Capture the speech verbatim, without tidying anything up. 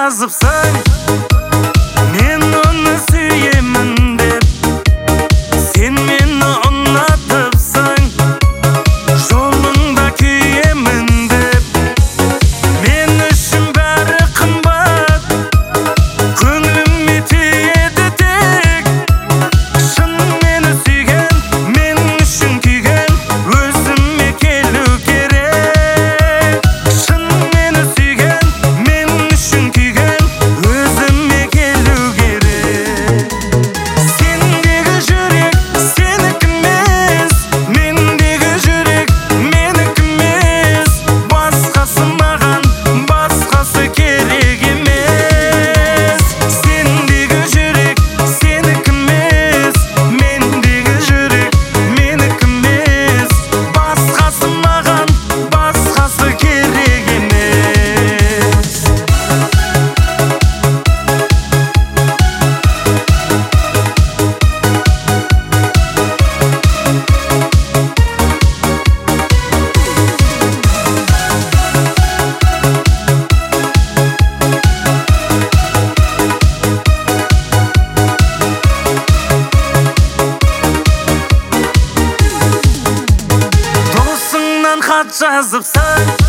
жазыпсың, мен оны сүйемін деп. Сен мені ұнатыпсың, жолыңда күйемін деп. Мен үшін бәрі қымбат, көңіліме тиеді тек. Шын мені сүйген, мен үшін күйген, өзіме келу керек. Шын мені сүйген, мен үшін күйген, өзіме келу керек. Сендегі жүрек сенікі емес, мендегі жүрек менікі емес. Басқасы маған, басқасы керек емес. Сендегі жүрек сенікі емес, мендегі жүрек менікі емес. Басқасы маған, басқасы керек емес. Досыңнан хат жазыпсың,